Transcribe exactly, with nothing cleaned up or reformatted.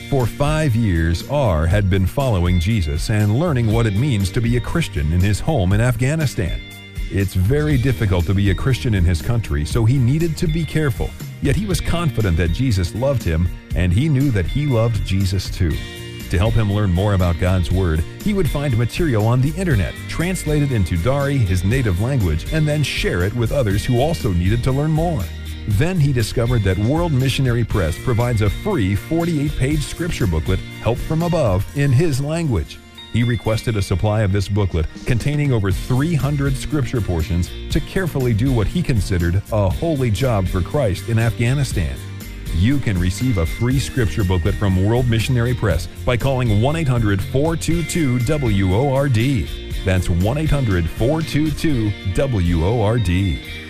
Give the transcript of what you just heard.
For five years, R had been following Jesus and learning what it means to be a Christian in his home in Afghanistan. It's very difficult to be a Christian in his country, so he needed to be careful. Yet he was confident that Jesus loved him, and he knew that he loved Jesus too. To help him learn more about God's Word, he would find material on the internet, translate it into Dari, his native language, and then share it with others who also needed to learn more. Then he discovered that World Missionary Press provides a free forty-eight page scripture booklet, Help from Above, in his language. He requested a supply of this booklet containing over three hundred scripture portions to carefully do what he considered a holy job for Christ in Afghanistan. You can receive a free scripture booklet from World Missionary Press by calling one eight hundred, four two two, W O R D. That's one eight hundred, four two two, W O R D.